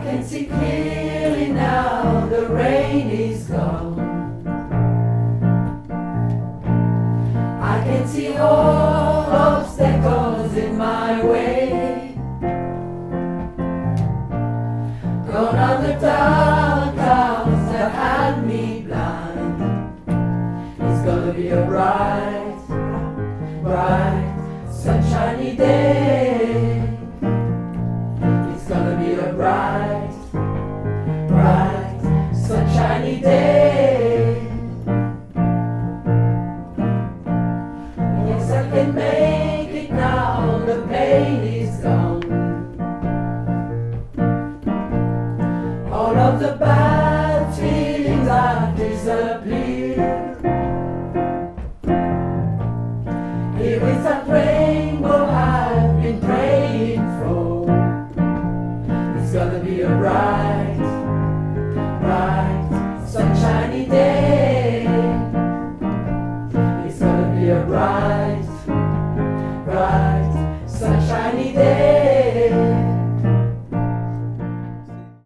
can see clearly now, the rain is gone. I can see all obstacles in my way. Gone are the dark clouds that had me blind. It's gonna be a bright, bright, sunshiny day. It's gonna be a bright, bright, sunshiny day. Yes, I can make it now, the pain is gone. All of the bad feelings have disappeared. Here is that rainbow I've been praying for. It's gonna be a bright, bright, sunshiny day. It's gonna be a bright